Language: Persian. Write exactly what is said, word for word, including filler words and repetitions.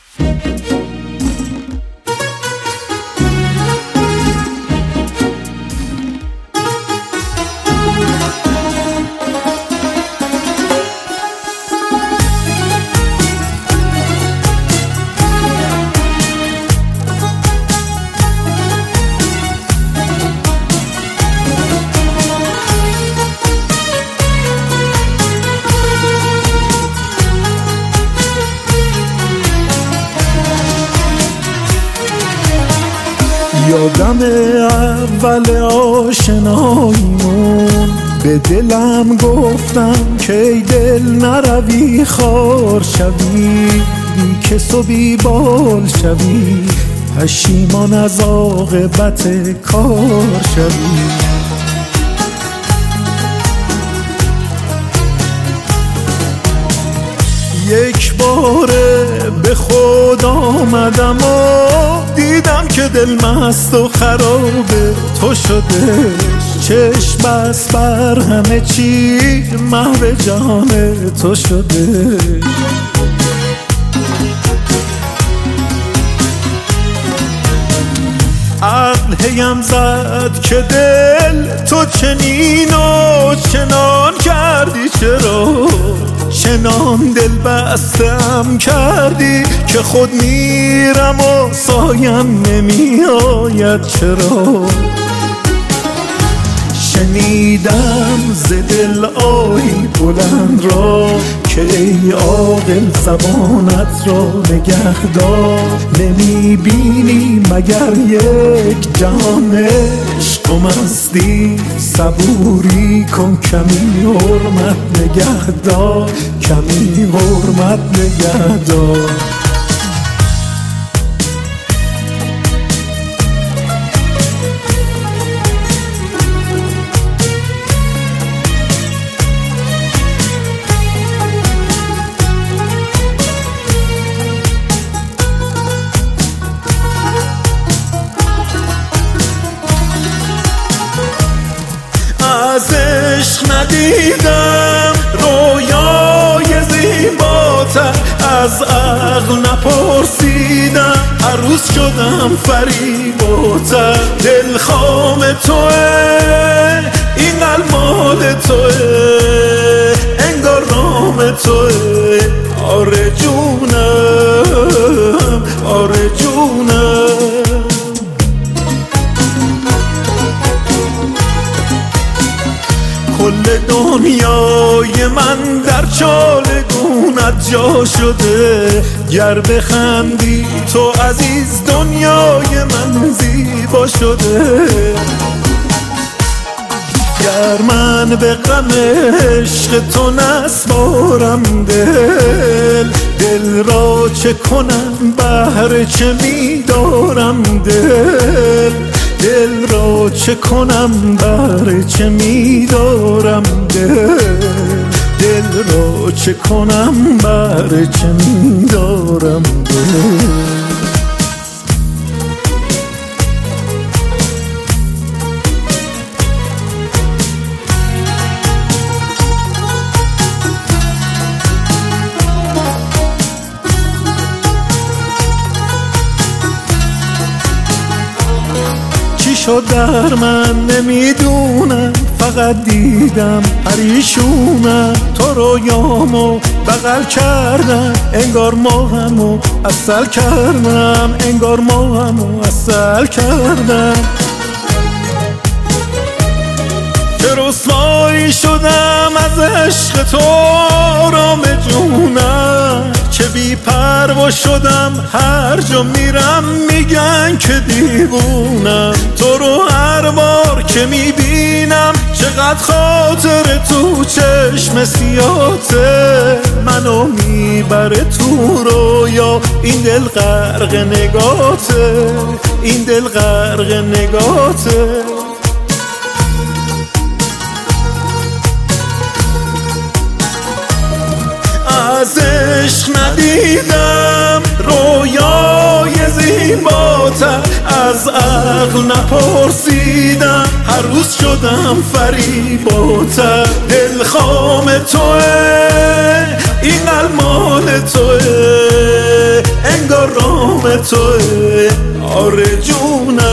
یادم اول آشناییمون به دلم گفتم که ای دل نروی خار شوی، بی کس و بی بال شوی، پشیمان از عاقبت کار شوی. یک باره به خود آمدم و دیدم که دل مست و خرابه تو شده، چشم بس بر همه چی محو جان تو شده. عقل هیم زد که دل تو چنین و چنان کردی، چرا چنان دل بستم کردی که خود میرم و سایم نمی آید، چرا شنیدم ز دل آهی بلند را که ای عاقل زبانت را نگهدار، نمی بینی مگر یک جهان عشق و مستی، صبوری کن کمی حرمت نگهدار، کمی حرمت نگهدار. از عشق ندیدم رویای زیباتر، از عقل نپرسیدم هر روز شدم فریباتر. دل خام توه این قلب مال توه، انگار نام توه، آره جونم آره جونم. کل دنیای من در چالگونت جا شده، گر بخندی تو عزیز دنیای من زیبا شده. گر من به غم عشق تو نسپارم دل، دل را چه کنم بهر چه میدارم دل، دل را چه کنم بهر چه میدارم دل، دل را چه کنم بهر چه میدارم دل. شد در من نمیدونم، فقط دیدم پریشونم، تو رویامو بغل کردم، انگار ماهمو اصل کردم، انگار ماهمو اصل کردم. که رسوایی شدم از عشق تو رام جونم، که بی پروا شدم هر جا میرم میگن که دیوونم. تو رو هر بار که میبینم چقدر خاطر تو چشم سیاته، منو میبره تو رویا، این دل غرق نگاته، این دل غرق نگاته. از عشق ندیدم رویای زیباتر، از عقل نپرسیدم هر روز شدم فریباتر. دل خام توه این قلب مال توه، انگار توه. آره جونم